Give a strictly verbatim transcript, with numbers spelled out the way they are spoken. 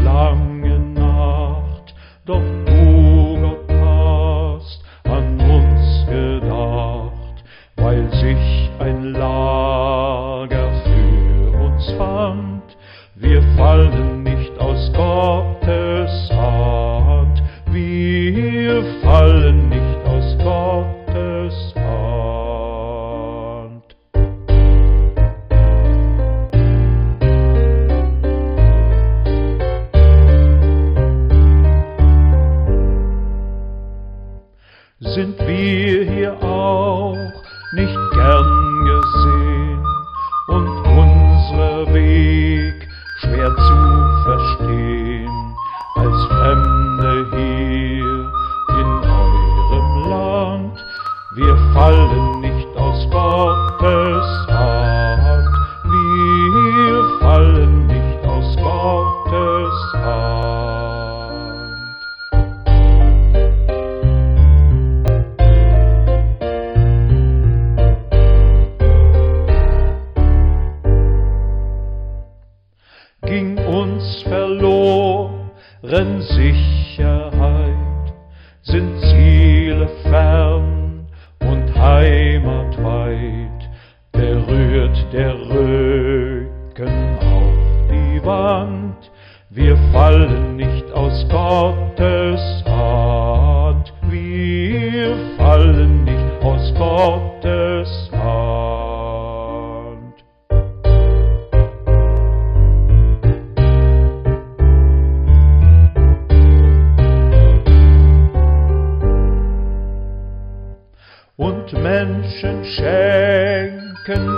lange Nacht, doch du, Gott, hast an uns gedacht, weil sich ein Lager für uns fand. Wir fallen nicht aus Gottes Hand, wir fallen nicht aus Gottes Hand. Sind wir hier auch nicht gern gesehen und unser Weg schwer zu verstehen, als Fremde hier in eurem Land? Wir fallen nicht aus Gottes Hand, wir fallen nicht aus Gottes Hand. Ging uns verloren Sicherheit, sind Ziele fern und Heimat weit, berührt der Rücken auf die Wand. Wir fallen nicht aus Gottes Hand, wir fallen nicht aus Gottes Hand. Und Menschen schenken